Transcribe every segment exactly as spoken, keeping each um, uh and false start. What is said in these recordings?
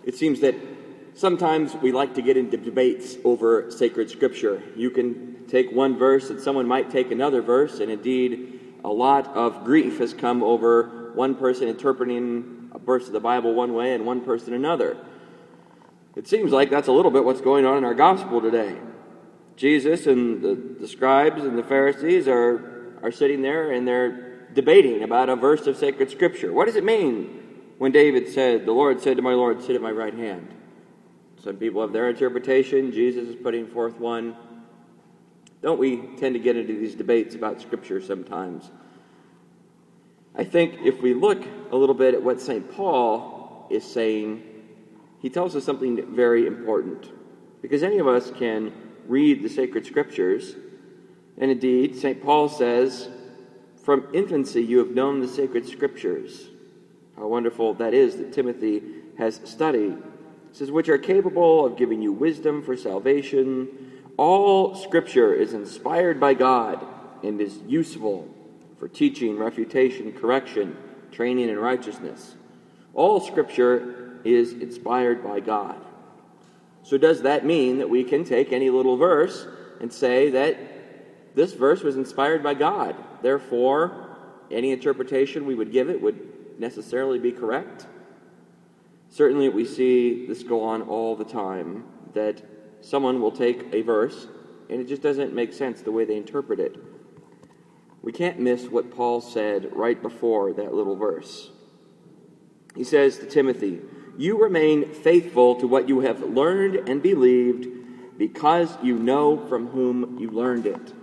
It seems that sometimes we like to get into debates over sacred scripture. You can take one verse and someone might take another verse, and indeed a lot of grief has come over one person interpreting a verse of the Bible one way and one person another. It seems like that's a little bit what's going on in our gospel today. Jesus and the, the scribes and the Pharisees are, are sitting there and they're debating about a verse of sacred scripture. What does it mean when David said, "The Lord said to my Lord, sit at my right hand"? Some people have their interpretation. Jesus is putting forth one. Don't we tend to get into these debates about scripture sometimes? I think if we look a little bit at what Saint Paul is saying, he tells us something very important. Because any of us can read the sacred scriptures, and indeed, Saint Paul says, "From infancy you have known the sacred scriptures." How wonderful that is that Timothy has studied. It says, "Which are capable of giving you wisdom for salvation. All scripture is inspired by God and is useful for teaching, refutation, correction, training in righteousness." All scripture is inspired by God. So does that mean that we can take any little verse and say that this verse was inspired by God? Therefore, any interpretation we would give it would necessarily be correct? Certainly we see this go on all the time, that someone will take a verse and it just doesn't make sense the way they interpret it. We can't miss what Paul said right before that little verse. He says to Timothy, "You remain faithful to what you have learned and believed, because you know from whom you learned it."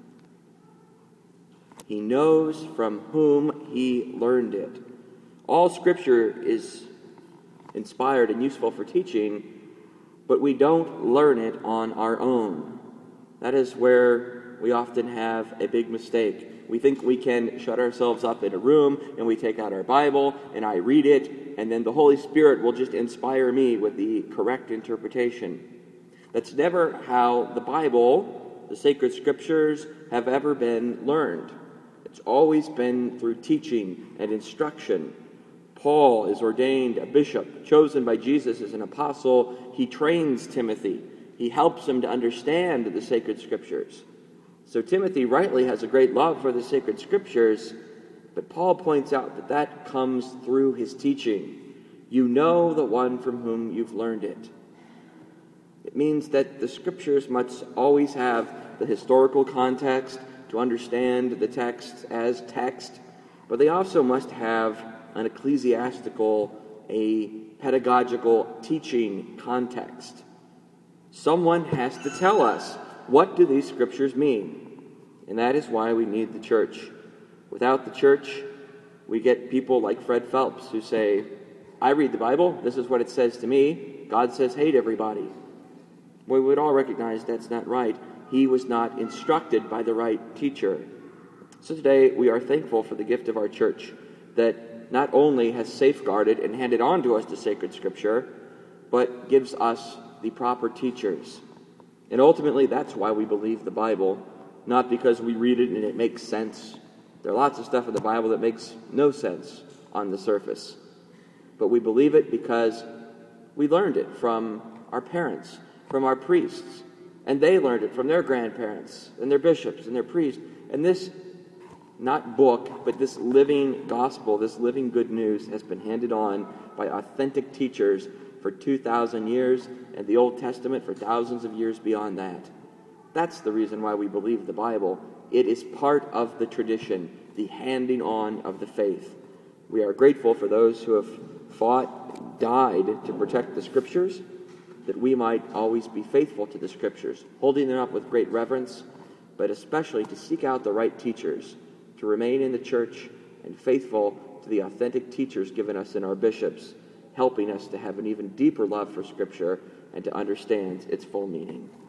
He knows from whom he learned it. All scripture is inspired and useful for teaching, but we don't learn it on our own. That is where we often have a big mistake. We think we can shut ourselves up in a room and we take out our Bible and I read it, and then the Holy Spirit will just inspire me with the correct interpretation. That's never how the Bible, the sacred scriptures, have ever been learned. It's always been through teaching and instruction. Paul is ordained a bishop, chosen by Jesus as an apostle. He trains Timothy. He helps him to understand the sacred scriptures. So Timothy rightly has a great love for the sacred scriptures, but Paul points out that that comes through his teaching. You know the one from whom you've learned it. It means that the scriptures must always have the historical context to understand the text as text, but they also must have an ecclesiastical, a pedagogical teaching context. Someone has to tell us, what do these scriptures mean? And that is why we need the church. Without the church, we get people like Fred Phelps who say, "I read the Bible, this is what it says to me. God says hate everybody." We would all recognize that's not right. He was not instructed by the right teacher. So today we are thankful for the gift of our church that not only has safeguarded and handed on to us the sacred scripture, but gives us the proper teachers. And ultimately, that's why we believe the Bible, not because we read it and it makes sense. There are lots of stuff in the Bible that makes no sense on the surface. But we believe it because we learned it from our parents, from our priests, and they learned it from their grandparents and their bishops and their priests. And this, not book, but this living gospel, this living good news has been handed on by authentic teachers for two thousand years, and the Old Testament for thousands of years beyond that. That's the reason why we believe the Bible. It is part of the tradition, the handing on of the faith. We are grateful for those who have fought, died to protect the Scriptures, that we might always be faithful to the Scriptures, holding them up with great reverence, but especially to seek out the right teachers, to remain in the church and faithful to the authentic teachers given us in our bishops, helping us to have an even deeper love for Scripture and to understand its full meaning.